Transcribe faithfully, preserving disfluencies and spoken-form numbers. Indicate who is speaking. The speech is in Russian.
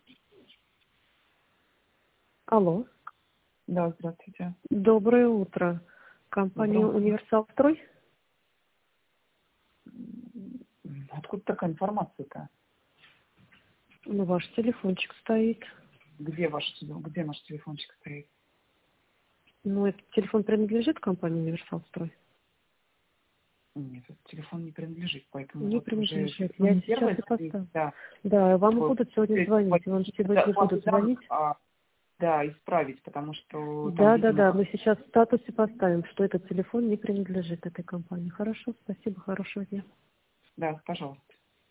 Speaker 1: Алло.
Speaker 2: Да, здравствуйте.
Speaker 1: Доброе утро. Компания
Speaker 2: Доброе утро.
Speaker 1: «Универсал Строй».
Speaker 2: Откуда такая информация-то?
Speaker 1: Ну, ваш телефончик стоит.
Speaker 2: Где ваш, теле- где наш телефончик стоит?
Speaker 1: Ну, этот телефон принадлежит компании «Универсал Строй»?
Speaker 2: Нет, этот телефон не принадлежит, поэтому
Speaker 1: Не
Speaker 2: вот уже
Speaker 1: принадлежит.
Speaker 2: телефон
Speaker 1: Я
Speaker 2: не
Speaker 1: сейчас
Speaker 2: первый
Speaker 1: и
Speaker 2: стоит,
Speaker 1: поставлю.
Speaker 2: да.
Speaker 1: Да, вам и
Speaker 2: Вот.
Speaker 1: будут сегодня
Speaker 2: То есть,
Speaker 1: звонить.
Speaker 2: вот,
Speaker 1: Вам
Speaker 2: это
Speaker 1: сегодня
Speaker 2: базу
Speaker 1: будут звонить.
Speaker 2: данных, а, да, исправить, потому что там,
Speaker 1: Да, да, да.
Speaker 2: видимо,
Speaker 1: Мы сейчас в статусе поставим, что этот телефон не принадлежит этой компании. Хорошо, спасибо, хорошего дня.
Speaker 2: да, пожалуйста.